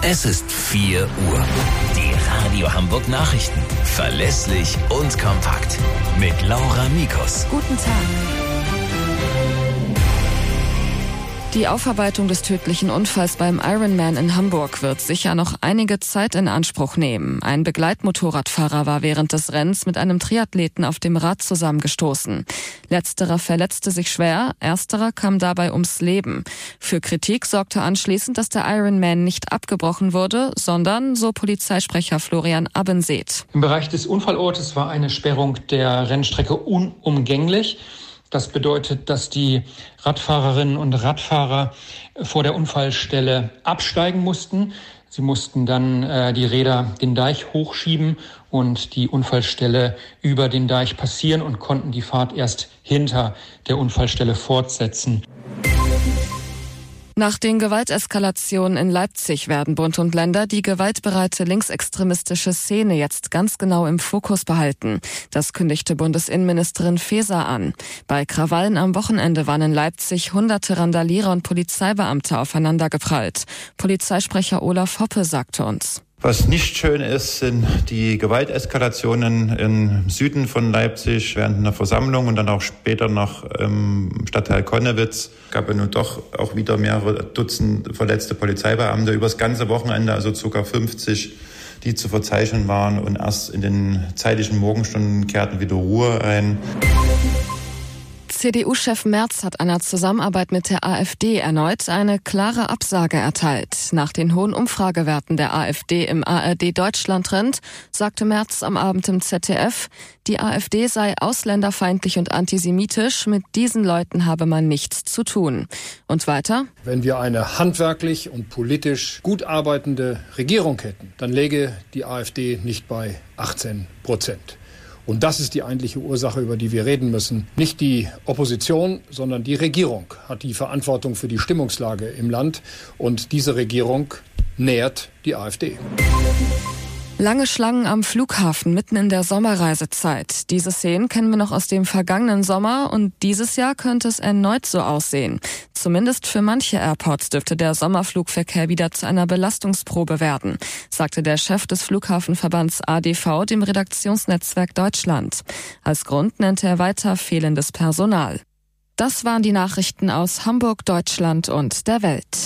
Es ist 4 Uhr. Die Radio Hamburg Nachrichten. Verlässlich und kompakt. Mit Laura Mikus. Guten Tag. Die Aufarbeitung des tödlichen Unfalls beim Ironman in Hamburg wird sicher noch einige Zeit in Anspruch nehmen. Ein Begleitmotorradfahrer war während des Rennens mit einem Triathleten auf dem Rad zusammengestoßen. Letzterer verletzte sich schwer, ersterer kam dabei ums Leben. Für Kritik sorgte anschließend, dass der Ironman nicht abgebrochen wurde, sondern, so Polizeisprecher Florian Abbenseet. Im Bereich des Unfallortes war eine Sperrung der Rennstrecke unumgänglich. Das bedeutet, dass die Radfahrerinnen und Radfahrer vor der Unfallstelle absteigen mussten. Sie mussten dann die Räder den Deich hochschieben und die Unfallstelle über den Deich passieren und konnten die Fahrt erst hinter der Unfallstelle fortsetzen. Nach den Gewalteskalationen in Leipzig werden Bund und Länder die gewaltbereite linksextremistische Szene jetzt ganz genau im Fokus behalten. Das kündigte Bundesinnenministerin Faeser an. Bei Krawallen am Wochenende waren in Leipzig hunderte Randalierer und Polizeibeamte aufeinandergeprallt. Polizeisprecher Olaf Hoppe sagte uns: Was nicht schön ist, sind die Gewalteskalationen im Süden von Leipzig während einer Versammlung und dann auch später noch im Stadtteil Connewitz. Es gab ja nun doch auch wieder mehrere Dutzend verletzte Polizeibeamte über das ganze Wochenende, also ca. 50, die zu verzeichnen waren. Und erst in den zeitlichen Morgenstunden kehrten wieder Ruhe ein. CDU-Chef Merz hat einer Zusammenarbeit mit der AfD erneut eine klare Absage erteilt. Nach den hohen Umfragewerten der AfD im ARD-Deutschland-Trend sagte Merz am Abend im ZDF, die AfD sei ausländerfeindlich und antisemitisch, mit diesen Leuten habe man nichts zu tun. Und weiter: Wenn wir eine handwerklich und politisch gut arbeitende Regierung hätten, dann läge die AfD nicht bei 18%. Und das ist die eigentliche Ursache, über die wir reden müssen. Nicht die Opposition, sondern die Regierung hat die Verantwortung für die Stimmungslage im Land. Und diese Regierung nährt die AfD. Lange Schlangen am Flughafen mitten in der Sommerreisezeit. Diese Szenen kennen wir noch aus dem vergangenen Sommer und dieses Jahr könnte es erneut so aussehen. Zumindest für manche Airports dürfte der Sommerflugverkehr wieder zu einer Belastungsprobe werden, sagte der Chef des Flughafenverbands ADV dem Redaktionsnetzwerk Deutschland. Als Grund nennt er weiter fehlendes Personal. Das waren die Nachrichten aus Hamburg, Deutschland und der Welt.